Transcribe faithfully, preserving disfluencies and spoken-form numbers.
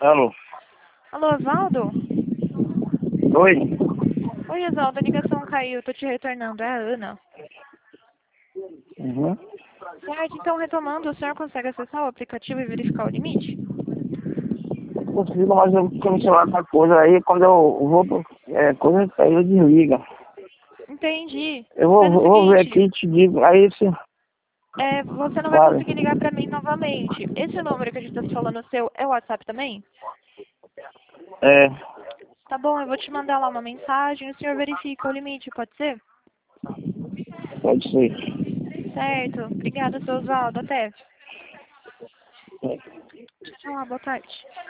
Alô? Alô, Osvaldo? Oi? Oi, Osvaldo, a ligação caiu, tô te retornando, é a Ana. Uhum. Certo, então retomando, o senhor consegue acessar o aplicativo e verificar o limite? Consigo, mas eu fico no celular com a coisa aí, quando eu vou pro é, coisa, aí eu desliga. Entendi. Eu vou, Faz o vou ver aqui seguinte, e te digo, aí se... é, você não vai Vale. conseguir ligar pra mim novamente. Esse número que a gente tá falando seu é o WhatsApp também? É, Tá bom, eu vou te mandar lá uma mensagem e o senhor verifica o limite, pode ser? pode ser. Certo. Obrigada, seu Osvaldo. Até. Tchau, boa tarde.